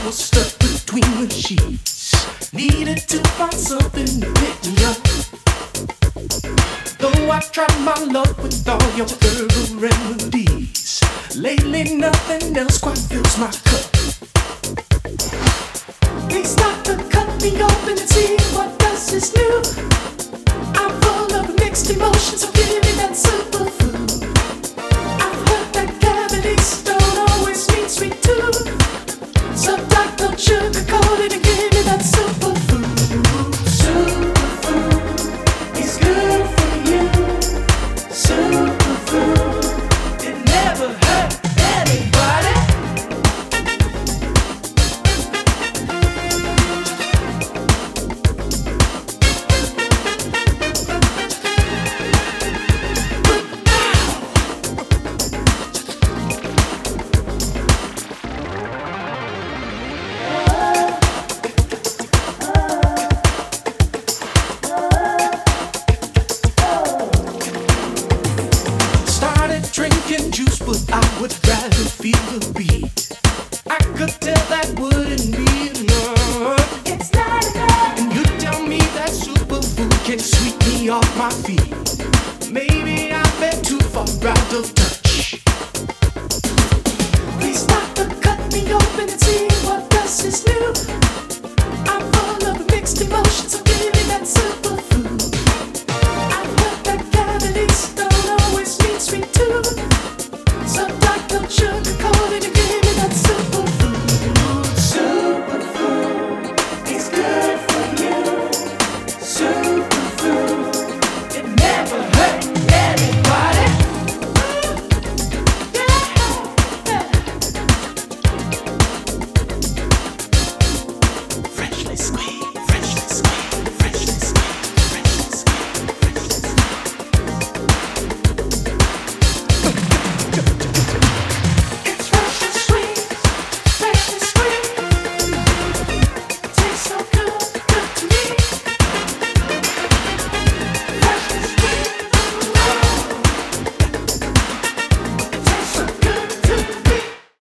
was stuck between the sheets. Needed to find something to pick me up. Though I tried my luck with all your herbal remedies, lately nothing else quite fills my cup. Please doctor, cut me open and see what else is new. I'm full of mixed emotions, so give me that superfood. I've heard that cavities don't always mean sweet too. So doctor, sugarcoat it and give me that superfood. Superfood is good for you. Superfood, it never hurt anybody. Drinking juice, but I would rather feel the beat. I could tell that wouldn't be enough. It's not enough. And you tell me that superfood can sweep me off my feet. Maybe I've been too far out of